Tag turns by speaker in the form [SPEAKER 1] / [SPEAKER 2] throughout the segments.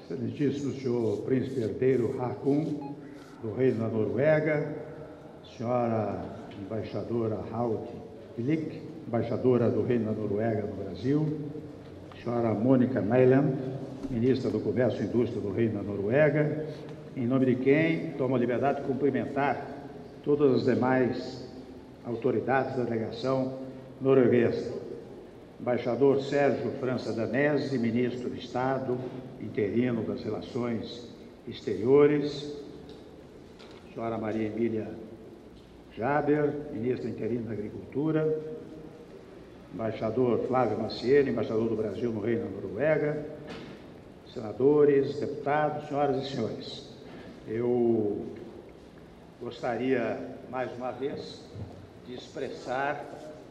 [SPEAKER 1] Excelentíssimo senhor Príncipe Herdeiro Haakon, do Reino da Noruega, senhora embaixadora Haut Vlik, embaixadora do Reino da Noruega no Brasil, senhora Mônica Mæland, ministra do Comércio e Indústria do Reino da Noruega, em nome de quem tomo a liberdade de cumprimentar todas as demais autoridades da delegação norueguesa. Embaixador Sérgio França Danese, ministro de Estado interino das Relações Exteriores, senhora Maria Emília Jaber, ministra interina da Agricultura, embaixador Flávio Maciel, embaixador do Brasil no Reino da Noruega, senadores, deputados, senhoras e senhores. Eu gostaria, mais uma vez, de expressar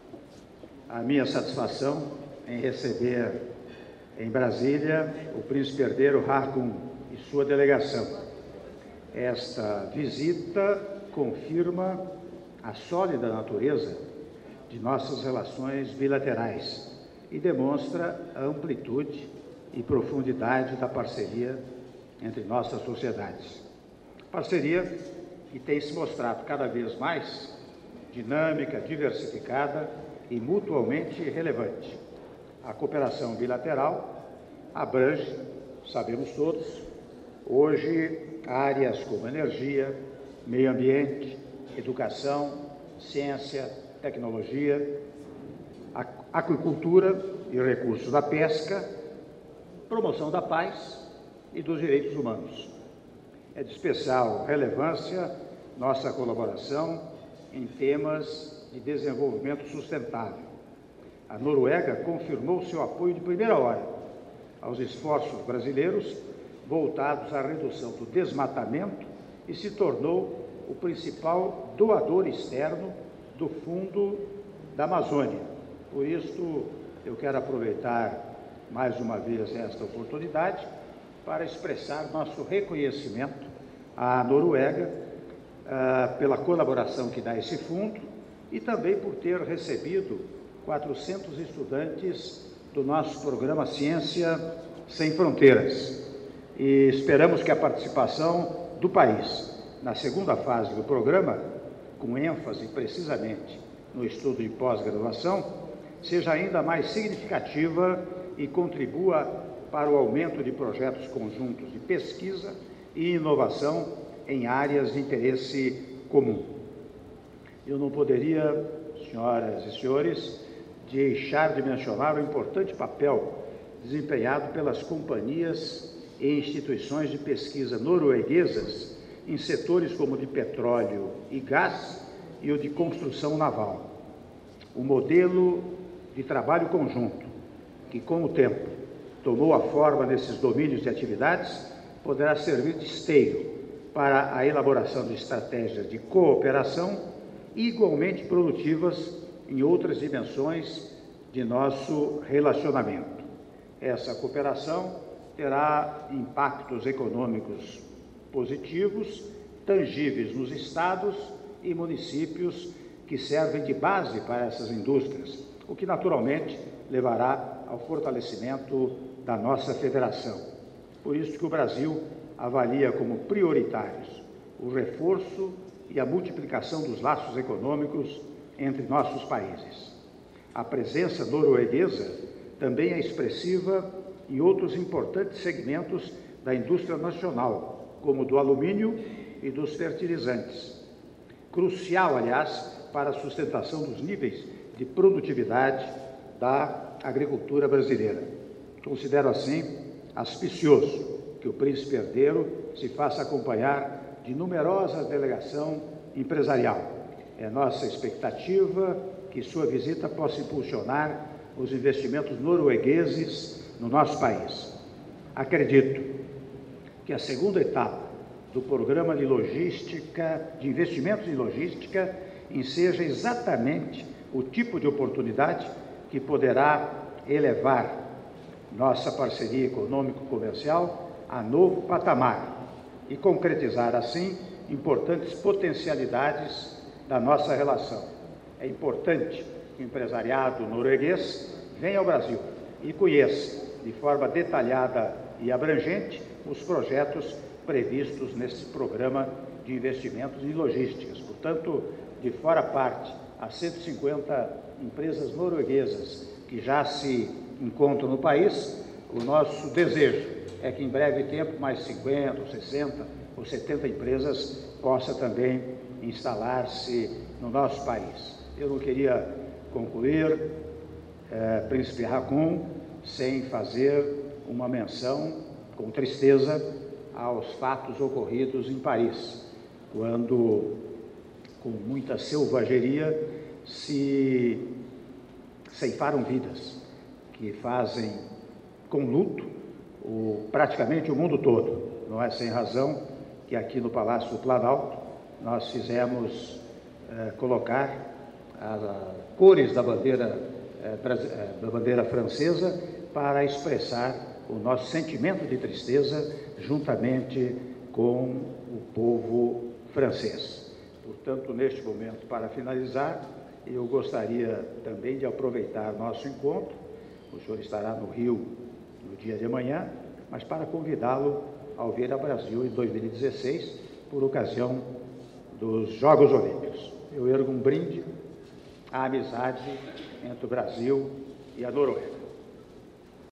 [SPEAKER 1] a minha satisfação em receber em Brasília o Príncipe Herdeiro Haakon e sua delegação. Esta visita confirma a sólida natureza de nossas relações bilaterais e demonstra a amplitude e profundidade da parceria entre nossas sociedades. Parceria que tem se mostrado cada vez mais dinâmica, diversificada e mutuamente relevante. A cooperação bilateral abrange, sabemos todos, hoje áreas como energia, meio ambiente, educação, ciência, tecnologia, aquicultura e recursos da pesca, promoção da paz e dos direitos humanos. É de especial relevância nossa colaboração em temas de desenvolvimento sustentável. A Noruega confirmou seu apoio de primeira hora aos esforços brasileiros voltados à redução do desmatamento e se tornou o principal doador externo do Fundo da Amazônia. Por isso, eu quero aproveitar mais uma vez esta oportunidade para expressar nosso reconhecimento à Noruega pela colaboração que dá a esse fundo e também por ter recebido 400 estudantes do nosso programa Ciência Sem Fronteiras. E esperamos que a participação do país na segunda fase do programa, com ênfase precisamente no estudo de pós-graduação, seja ainda mais significativa e contribua para o aumento de projetos conjuntos de pesquisa e inovação em áreas de interesse comum. Eu não poderia, senhoras e senhores, deixar de mencionar o importante papel desempenhado pelas companhias e instituições de pesquisa norueguesas em setores como o de petróleo e gás e o de construção naval. O modelo de trabalho conjunto, que com o tempo tomou a forma desses domínios de atividades, poderá servir de esteio para a elaboração de estratégias de cooperação igualmente produtivas em outras dimensões de nosso relacionamento. Essa cooperação terá impactos econômicos positivos, tangíveis nos estados e municípios que servem de base para essas indústrias, o que naturalmente levará ao fortalecimento da nossa federação. Por isso que o Brasil avalia como prioritários o reforço e a multiplicação dos laços econômicos entre nossos países. A presença norueguesa também é expressiva em outros importantes segmentos da indústria nacional, como do alumínio e dos fertilizantes. Crucial, aliás, para a sustentação dos níveis de produtividade da agricultura brasileira. Considero, assim, auspicioso que o Príncipe Herdeiro se faça acompanhar de numerosa delegação empresarial. É nossa expectativa que sua visita possa impulsionar os investimentos noruegueses no nosso país. Acredito que a segunda etapa do programa de logística, de investimentos em logística, enseja exatamente o tipo de oportunidade que poderá elevar nossa parceria econômico-comercial a novo patamar e concretizar, assim, importantes potencialidades da nossa relação. É importante que o empresariado norueguês venha ao Brasil e conheça de forma detalhada e abrangente os projetos previstos nesse programa de investimentos em logísticas. Portanto, de fora a parte, as 150 empresas norueguesas que já se encontram no país, o nosso desejo é que em breve tempo mais 50, ou 60 ou 70 empresas possam também instalar-se no nosso país. Eu não queria concluir, Príncipe Haakon, sem fazer uma menção com tristeza aos fatos ocorridos em Paris, quando, com muita selvageria, se ceifaram vidas, que fazem com luto praticamente o mundo todo. Não é sem razão que aqui no Palácio do Planalto nós fizemos colocar as cores da bandeira francesa para expressar o nosso sentimento de tristeza juntamente com o povo francês. Portanto, neste momento, para finalizar, eu gostaria também de aproveitar nosso encontro. O senhor estará no Rio no dia de amanhã, mas para convidá-lo ao vir ao Brasil em 2016, por ocasião dos Jogos Olímpicos. Eu ergo um brinde à amizade entre o Brasil e a Noruega.